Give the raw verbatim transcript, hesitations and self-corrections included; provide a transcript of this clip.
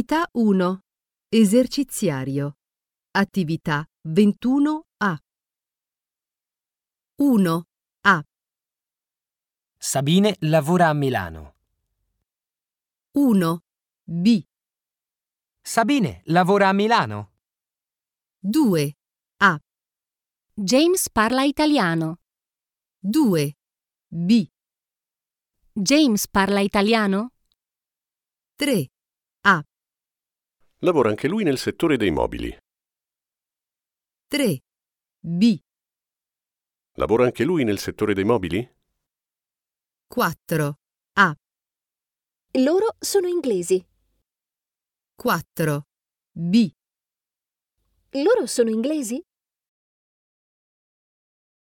Unità uno. Eserciziario. Attività ventuno A. uno A. Sabine lavora a Milano. uno B. Sabine lavora a Milano. due A. James parla italiano. due B. James parla italiano? tre A. Lavora anche lui nel settore dei mobili. tre B. Lavora anche lui nel settore dei mobili? quattro A. Loro sono inglesi. quattro B. Loro sono inglesi?